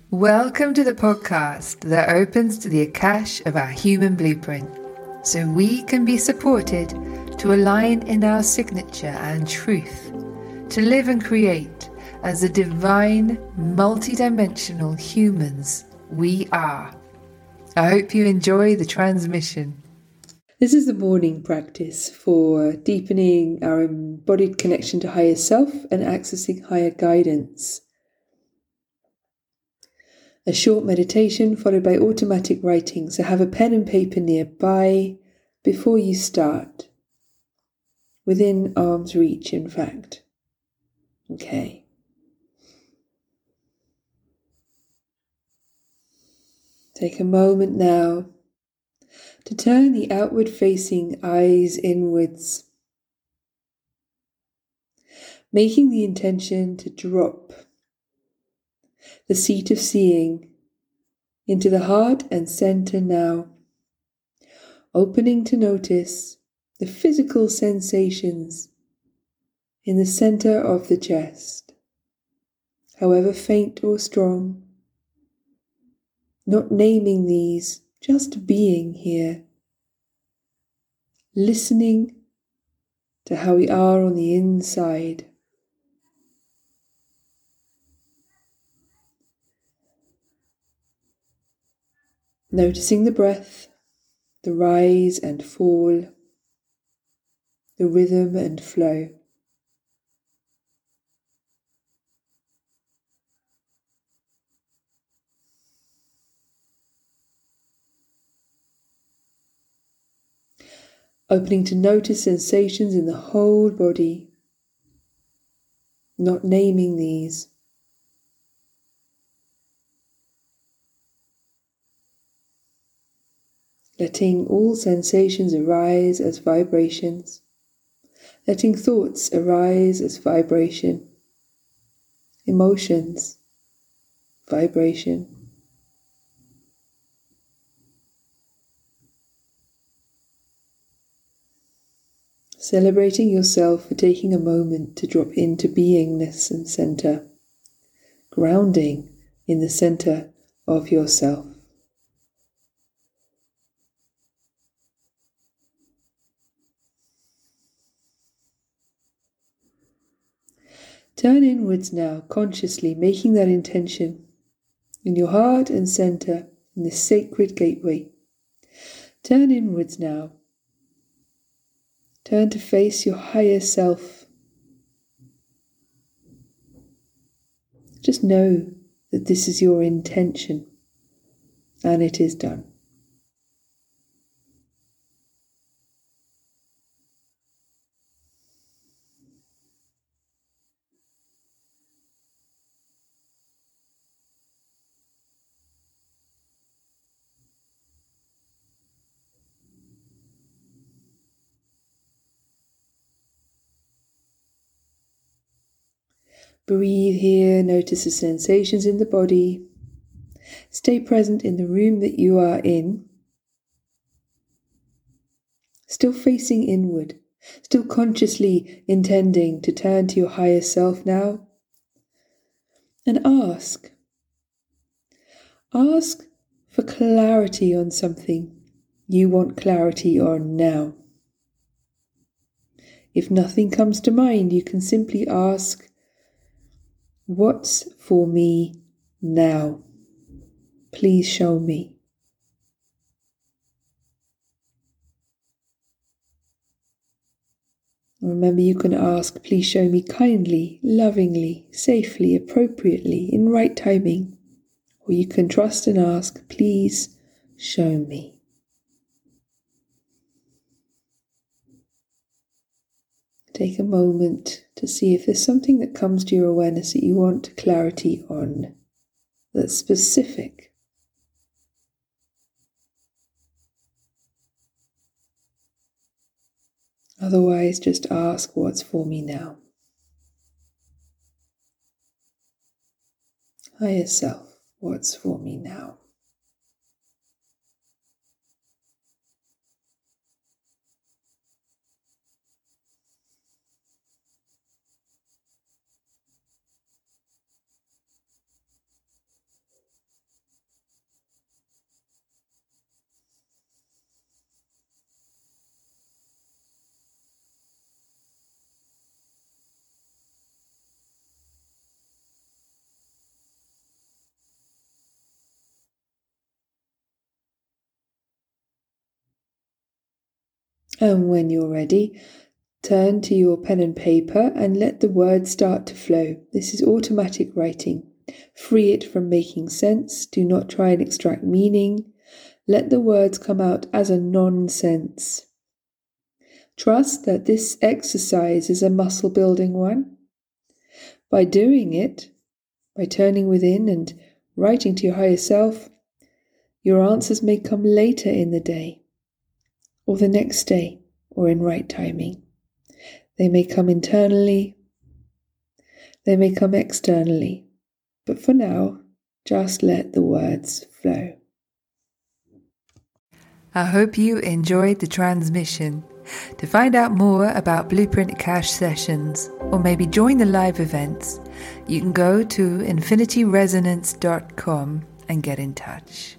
Welcome to the podcast that opens to the Akash of our human blueprint, so we can be supported to align in our signature and truth, to live and create as the divine, multidimensional humans we are. I hope you enjoy the transmission. This is the morning practice for deepening our embodied connection to higher self and accessing higher guidance. A short meditation followed by automatic writing, so have a pen and paper nearby before you start. Within arm's reach, in fact. Okay. Take a moment now to turn the outward-facing eyes inwards, making the intention to drop the seat of seeing into the heart and center now, opening to notice the physical sensations in the center of the chest, however faint or strong, not naming these, just being here, listening to how we are on the inside. Noticing the breath, the rise and fall, the rhythm and flow. Opening to notice sensations in the whole body, not naming these. Letting all sensations arise as vibrations. Letting thoughts arise as vibration. Emotions, vibration. Celebrating yourself for taking a moment to drop into beingness and center. Grounding in the center of yourself. Turn inwards now, consciously making that intention in your heart and center in this sacred gateway. Turn inwards now. Turn to face your higher self. Just know that this is your intention, and it is done. Breathe here, notice the sensations in the body. Stay present in the room that you are in. Still facing inward, still consciously intending to turn to your higher self now. And ask for clarity on something you want clarity on now. If nothing comes to mind, you can simply ask, what's for me now? Please show me. Remember, you can ask, please show me kindly, lovingly, safely, appropriately, in right timing. Or you can trust and ask, please show me. Take a moment to see if there's something that comes to your awareness that you want clarity on, that's specific. Otherwise, just ask, what's for me now? Higher self, what's for me now? And when you're ready, turn to your pen and paper and let the words start to flow. This is automatic writing. Free it from making sense. Do not try and extract meaning. Let the words come out as a nonsense. Trust that this exercise is a muscle building one. By doing it, by turning within and writing to your higher self, your answers may come later in the day, or the next day, or in right timing. They may come internally, they may come externally, but for now, just let the words flow. I hope you enjoyed the transmission. To find out more about Blueprint Akash sessions, or maybe join the live events, you can go to infinityresonance.com and get in touch.